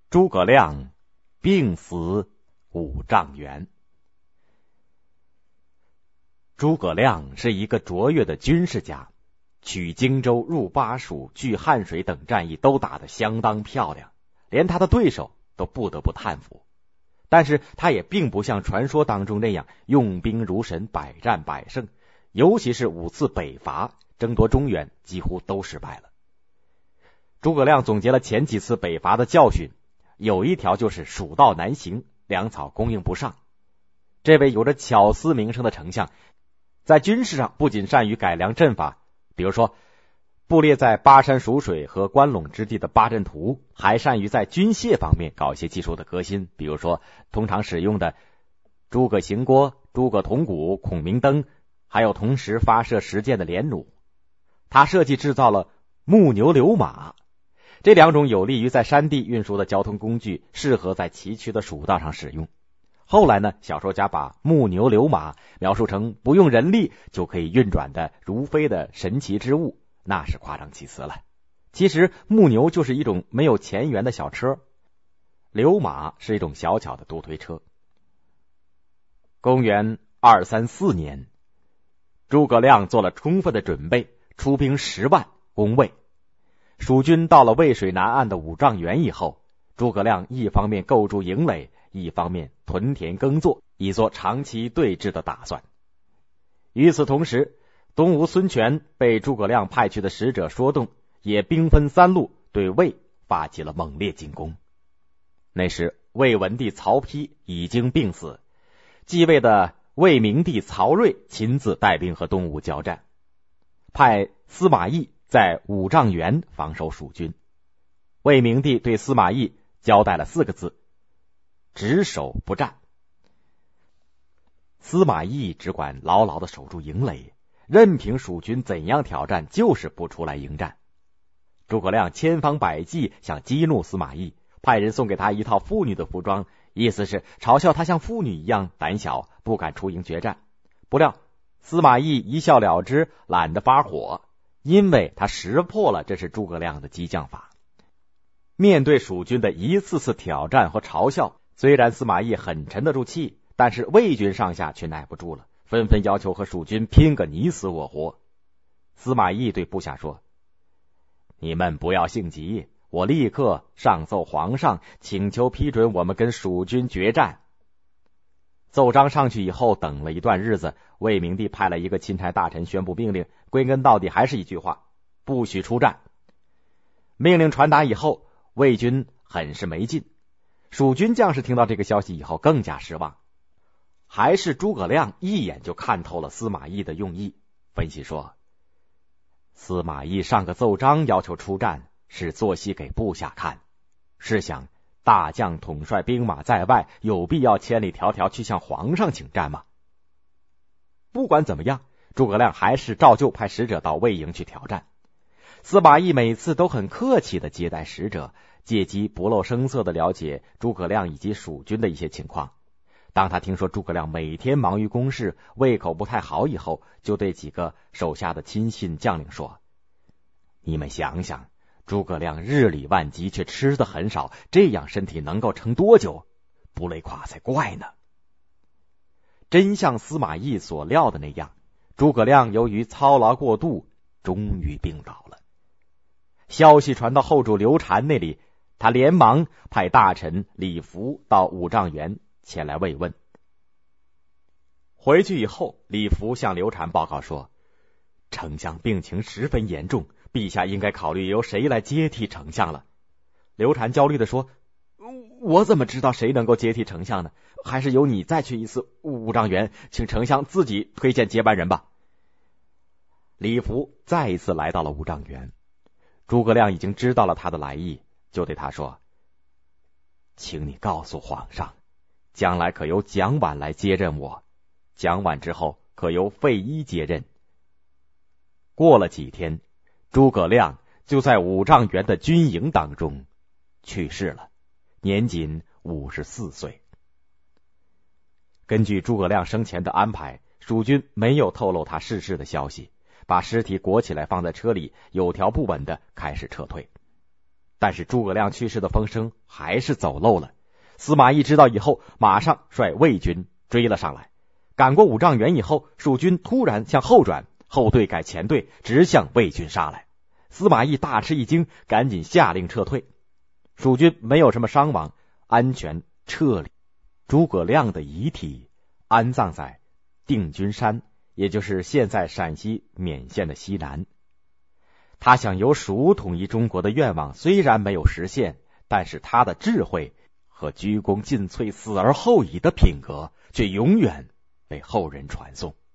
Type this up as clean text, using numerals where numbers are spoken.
诸葛亮病死五丈原。诸葛亮是一个卓越的军事家，取荆州、入巴蜀、据汉水等战役都打得相当漂亮，连他的对手都不得不叹服。但是他也并不像传说当中那样用兵如神，百战百胜，尤其是5次北伐争夺中原几乎都失败了。诸葛亮总结了前几次北伐的教训，有一条就是蜀道难行，粮草供应不上。这位有着巧思名声的丞相，在军事上不仅善于改良阵法，比如说布列在巴山蜀水和关陇之地的八阵图，还善于在军械方面搞一些技术的革新，比如说通常使用的诸葛行锅、诸葛铜鼓、孔明灯，还有同时发射实箭的连弩。他设计制造了木牛流马，这2种有利于在山地运输的交通工具，适合在崎岖的蜀道上使用。后来呢，小说家把木牛流马描述成不用人力就可以运转的如飞的神奇之物，那是夸张其词了。其实木牛就是一种没有前缘的小车，流马是一种小巧的独推车。公元234年，诸葛亮做了充分的准备，出兵10万攻魏。蜀军到了渭水南岸的五丈原以后，诸葛亮一方面构筑营垒，一方面屯田耕作，以做长期对峙的打算。与此同时，东吴孙权被诸葛亮派去的使者说动，也兵分3路对魏发起了猛烈进攻。那时魏文帝曹丕已经病死，继位的魏明帝曹睿亲自带兵和东吴交战，派司马懿在五丈原防守蜀军。魏明帝对司马懿交代了4个字：只守不战。司马懿只管牢牢地守住营垒，任凭蜀军怎样挑战，就是不出来迎战。诸葛亮千方百计想激怒司马懿，派人送给他一套妇女的服装，意思是嘲笑他像妇女一样胆小，不敢出营决战。不料司马懿一笑了之，懒得发火，因为他识破了这是诸葛亮的激将法。面对蜀军的一次次挑战和嘲笑，虽然司马懿很沉得住气，但是魏军上下却耐不住了，纷纷要求和蜀军拼个你死我活。司马懿对部下说：你们不要性急，我立刻上奏皇上，请求批准我们跟蜀军决战。奏章上去以后，等了一段日子，魏明帝派了一个钦差大臣宣布命令，归根到底还是一句话：不许出战。命令传达以后，魏军很是没劲。蜀军将士听到这个消息以后更加失望。还是诸葛亮一眼就看透了司马懿的用意，分析说：司马懿上个奏章要求出战，是做戏给部下看。试想，大将统帅兵马在外，有必要千里迢迢去向皇上请战吗？不管怎么样，诸葛亮还是照旧派使者到魏营去挑战。司马懿每次都很客气地接待使者，借机不露声色地了解诸葛亮以及蜀军的一些情况。当他听说诸葛亮每天忙于公事，胃口不太好以后，就对几个手下的亲信将领说：你们想想，诸葛亮日理万机，却吃得很少，这样身体能够撑多久？不累垮才怪呢。真像司马懿所料的那样，诸葛亮由于操劳过度，终于病倒了。消息传到后主刘禅那里，他连忙派大臣李福到五丈原前来慰问。回去以后，李福向刘禅报告说：丞相病情十分严重，陛下应该考虑由谁来接替丞相了。刘禅焦虑地说：我怎么知道谁能够接替丞相呢？还是由你再去一次五丈原，请丞相自己推荐接班人吧。李福再一次来到了五丈原，诸葛亮已经知道了他的来意，就对他说：请你告诉皇上，将来可由蒋琬来接任我，蒋琬之后可由费祎接任。过了几天，诸葛亮就在五丈原的军营当中去世了，年仅54岁。根据诸葛亮生前的安排，蜀军没有透露他逝世的消息，把尸体裹起来放在车里，有条不紊地开始撤退。 但是诸葛亮去世的风声还是走漏了。司马懿知道以后，马上率魏军追了上来。赶过5丈原以后，蜀军突然向后转，后队改前队，直向魏军杀来。司马懿大吃一惊，赶紧下令撤退。蜀军没有什么伤亡，安全撤离。诸葛亮的遗体安葬在定军山，也就是现在陕西勉县的西南。他想由蜀统一中国的愿望虽然没有实现，但是他的智慧和鞠躬尽瘁、死而后已的品格却永远被后人传颂。